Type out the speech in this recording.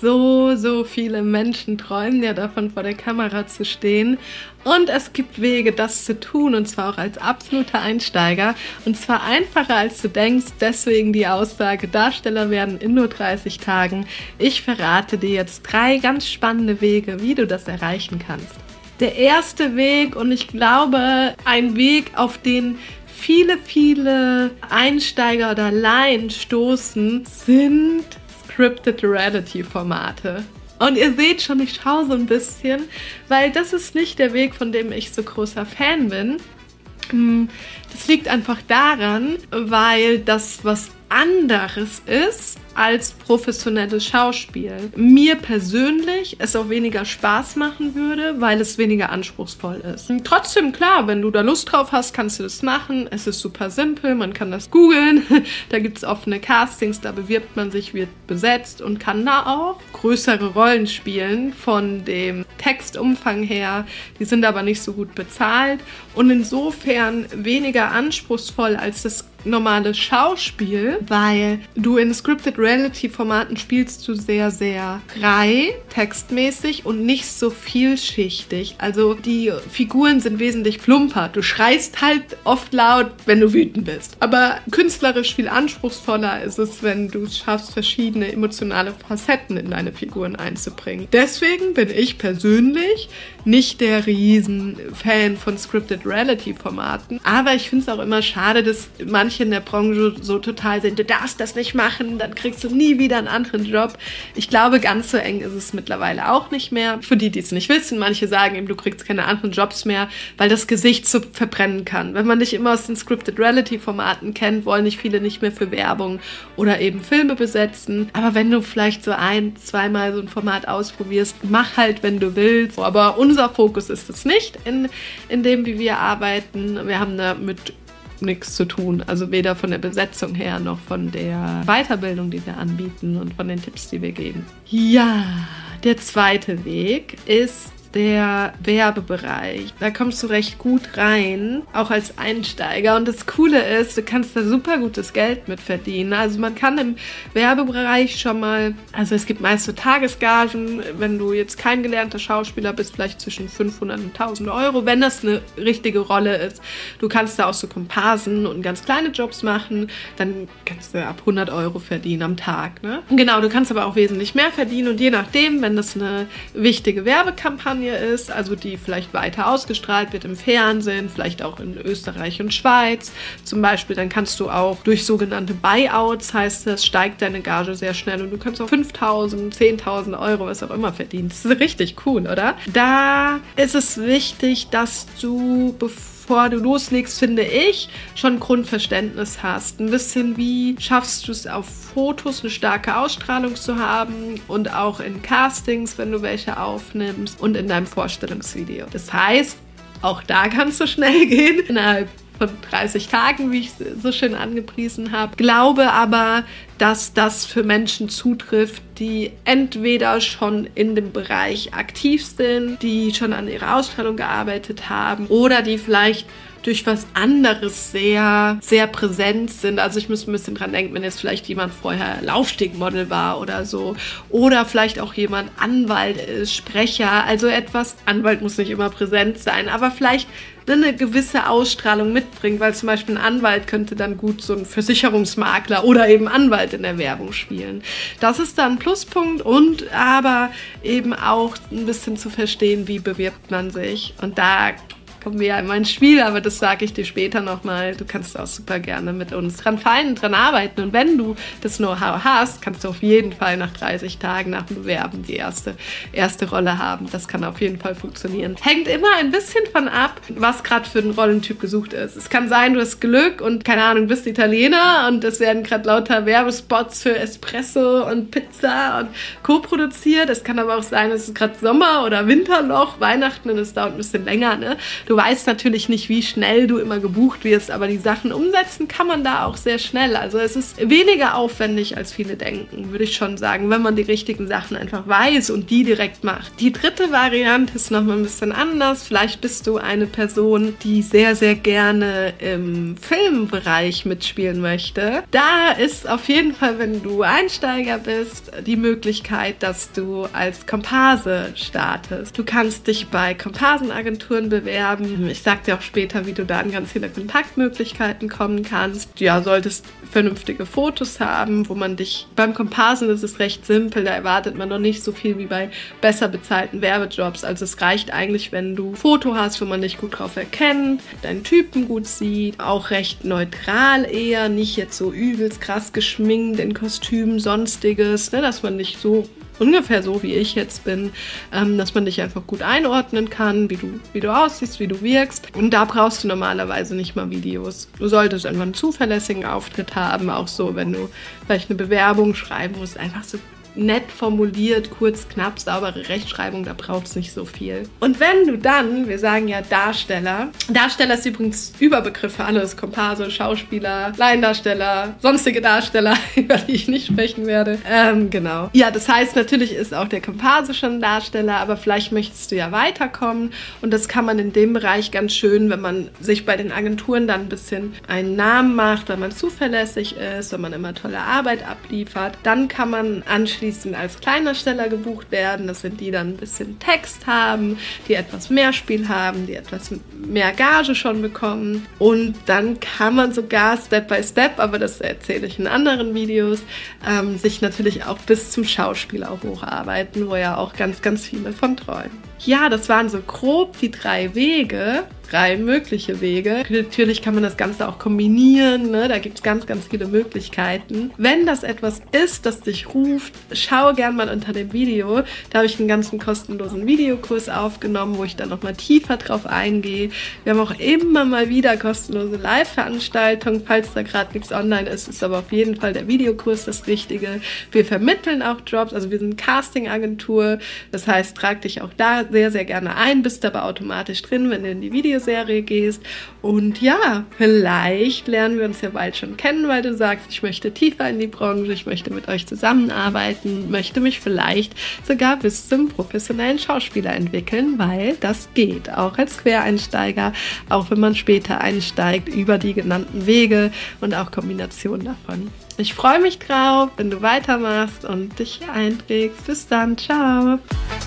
so viele Menschen träumen ja davon, vor der Kamera zu stehen. Und es gibt Wege, das zu tun, und zwar auch als absoluter Einsteiger. Und zwar einfacher, als du denkst. Deswegen die Aussage, Darsteller werden in nur 30 Tagen. Ich verrate dir jetzt 3 ganz spannende Wege, wie du das erreichen kannst. Der erste Weg, und ich glaube, ein Weg, auf den viele Einsteiger oder Laien stoßen, sind Scripted Reality Formate. Und ihr seht schon, ich schaue so ein bisschen, weil das ist nicht der Weg, von dem ich so großer Fan bin. Das liegt einfach daran, weil das was anderes ist als professionelles Schauspiel. Mir persönlich es auch weniger Spaß machen würde, weil es weniger anspruchsvoll ist. Und trotzdem, klar, wenn du da Lust drauf hast, kannst du das machen. Es ist super simpel, man kann das googeln. Da gibt es offene Castings, da bewirbt man sich, wird besetzt und kann da auch größere Rollen spielen von dem Textumfang her. Die sind aber nicht so gut bezahlt und insofern weniger anspruchsvoll als das normale Schauspiel, weil du in Scripted Reality Formaten spielst du sehr frei, textmäßig und nicht so vielschichtig. Also die Figuren sind wesentlich plumper. Du schreist halt oft laut, wenn du wütend bist. Aber künstlerisch viel anspruchsvoller ist es, wenn du es schaffst, verschiedene emotionale Facetten in deine Figuren einzubringen. Deswegen bin ich persönlich nicht der Riesen-Fan von Scripted Reality Formaten. Aber ich finde es auch immer schade, dass manche in der Branche so total sind, du darfst das nicht machen, dann kriegst du nie wieder einen anderen Job. Ich glaube, ganz so eng ist es mittlerweile auch nicht mehr. Für die, die es nicht wissen, manche sagen eben, du kriegst keine anderen Jobs mehr, weil das Gesicht so verbrennen kann. Wenn man dich immer aus den Scripted Reality Formaten kennt, wollen nicht viele nicht mehr für Werbung oder eben Filme besetzen. Aber wenn du vielleicht so 1-2 Mal so ein Format ausprobierst, mach halt, wenn du willst. Aber unser Fokus ist es nicht in dem, wie wir arbeiten. Wir haben damit nichts zu tun. Also weder von der Besetzung her noch von der Weiterbildung, die wir anbieten und von den Tipps, die wir geben. Ja, der zweite Weg ist der Werbebereich. Da kommst du recht gut rein, auch als Einsteiger. Und das Coole ist, du kannst da super gutes Geld mit verdienen. Also man kann im Werbebereich schon mal, also es gibt meist so Tagesgagen, wenn du jetzt kein gelernter Schauspieler bist, vielleicht zwischen 500 und 1000 Euro, wenn das eine richtige Rolle ist. Du kannst da auch so Komparsen und ganz kleine Jobs machen, dann kannst du ab 100 Euro verdienen am Tag. Ne? Genau, du kannst aber auch wesentlich mehr verdienen und je nachdem, wenn das eine wichtige Werbekampagne ist, also die vielleicht weiter ausgestrahlt wird im Fernsehen, vielleicht auch in Österreich und Schweiz zum Beispiel, dann kannst du auch durch sogenannte Buyouts, heißt das, steigt deine Gage sehr schnell und du kannst auch 5.000, 10.000 Euro, was auch immer verdienen. Das ist richtig cool, oder? Da ist es wichtig, dass du, bevor du loslegst, finde ich, schon Grundverständnis hast. Ein bisschen, wie schaffst du es auf Fotos eine starke Ausstrahlung zu haben und auch in Castings, wenn du welche aufnimmst und in deinem Vorstellungsvideo. Das heißt, auch da kannst du schnell gehen, innerhalb von 30 Tagen, wie ich so schön angepriesen habe. Glaube aber, dass das für Menschen zutrifft, die entweder schon in dem Bereich aktiv sind, die schon an ihrer Ausstrahlung gearbeitet haben oder die vielleicht durch was anderes sehr präsent sind. Also ich muss ein bisschen dran denken, wenn jetzt vielleicht jemand vorher Laufstegmodel war oder so. Oder vielleicht auch jemand Anwalt ist, Sprecher. Also etwas, Anwalt muss nicht immer präsent sein, aber vielleicht eine gewisse Ausstrahlung mitbringt, weil zum Beispiel ein Anwalt könnte dann gut so ein Versicherungsmakler oder eben Anwalt in der Werbung spielen. Das ist dann ein Pluspunkt und aber eben auch ein bisschen zu verstehen, wie bewirbt man sich. Und da kommen wir ja in mein Spiel, aber das sage ich dir später nochmal. Du kannst auch super gerne mit uns dran arbeiten. Und wenn du das Know-how hast, kannst du auf jeden Fall nach 30 Tagen nach dem Bewerben die erste Rolle haben. Das kann auf jeden Fall funktionieren. Hängt immer ein bisschen von ab, was gerade für ein Rollentyp gesucht ist. Es kann sein, du hast Glück und keine Ahnung, bist Italiener und es werden gerade lauter Werbespots für Espresso und Pizza und Co. produziert. Es kann aber auch sein, es ist gerade Sommer oder Winterloch, Weihnachten und es dauert ein bisschen länger. Ne? Du Du weißt natürlich nicht, wie schnell du immer gebucht wirst, aber die Sachen umsetzen kann man da auch sehr schnell. Also es ist weniger aufwendig, als viele denken, würde ich schon sagen, wenn man die richtigen Sachen einfach weiß und die direkt macht. Die dritte Variante ist nochmal ein bisschen anders. Vielleicht bist du eine Person, die sehr, sehr gerne im Filmbereich mitspielen möchte. Da ist auf jeden Fall, wenn du Einsteiger bist, die Möglichkeit, dass du als Komparse startest. Du kannst dich bei Komparsenagenturen bewerben. Ich sag dir auch später, wie du da an ganz viele Kontaktmöglichkeiten kommen kannst. Ja, solltest vernünftige Fotos haben, wo man dich beim Komparsen, das ist recht simpel, da erwartet man noch nicht so viel wie bei besser bezahlten Werbejobs. Also es reicht eigentlich, wenn du ein Foto hast, wo man dich gut drauf erkennt, deinen Typen gut sieht, auch recht neutral eher, nicht jetzt so übelst krass geschminkt in Kostümen, sonstiges, ne, dass man nicht so ungefähr so, wie ich jetzt bin, dass man dich einfach gut einordnen kann, wie du aussiehst, wie du wirkst. Und da brauchst du normalerweise nicht mal Videos. Du solltest einfach einen zuverlässigen Auftritt haben, auch so, wenn du vielleicht eine Bewerbung schreiben musst, einfach so nett formuliert, kurz, knapp, saubere Rechtschreibung, da braucht es nicht so viel. Und wenn du dann, wir sagen ja Darsteller ist übrigens Überbegriff für alles, Komparse, Schauspieler, Laiendarsteller, sonstige Darsteller, über die ich nicht sprechen werde. Genau. Ja, das heißt, natürlich ist auch der Komparse schon ein Darsteller, aber vielleicht möchtest du ja weiterkommen und das kann man in dem Bereich ganz schön, wenn man sich bei den Agenturen dann ein bisschen einen Namen macht, wenn man zuverlässig ist, wenn man immer tolle Arbeit abliefert, dann kann man anschließend als Kleindarsteller gebucht werden. Das sind die dann ein bisschen Text haben, die etwas mehr Spiel haben, die etwas mehr Gage schon bekommen. Und dann kann man sogar Step by Step, aber das erzähle ich in anderen Videos, sich natürlich auch bis zum Schauspieler hocharbeiten, wo ja auch ganz, ganz viele von träumen. Ja, das waren so grob die 3 Wege. 3 mögliche Wege. Natürlich kann man das Ganze auch kombinieren, ne? Da gibt es ganz, ganz viele Möglichkeiten. Wenn das etwas ist, das dich ruft, schau gern mal unter dem Video. Da habe ich einen ganzen kostenlosen Videokurs aufgenommen, wo ich dann nochmal tiefer drauf eingehe. Wir haben auch immer mal wieder kostenlose Live-Veranstaltungen. Falls da gerade nichts online ist, ist aber auf jeden Fall der Videokurs das Richtige. Wir vermitteln auch Jobs, also wir sind Casting-Agentur. Das heißt, trag dich auch da sehr, sehr gerne ein, bist aber automatisch drin, wenn du in die Videoserie gehst. Und ja, vielleicht lernen wir uns ja bald schon kennen, weil du sagst, ich möchte tiefer in die Branche, ich möchte mit euch zusammenarbeiten, möchte mich vielleicht sogar bis zum professionellen Schauspieler entwickeln, weil das geht, auch als Quereinsteiger, auch wenn man später einsteigt, über die genannten Wege und auch Kombinationen davon. Ich freue mich drauf, wenn du weitermachst und dich hier einträgst. Bis dann, ciao!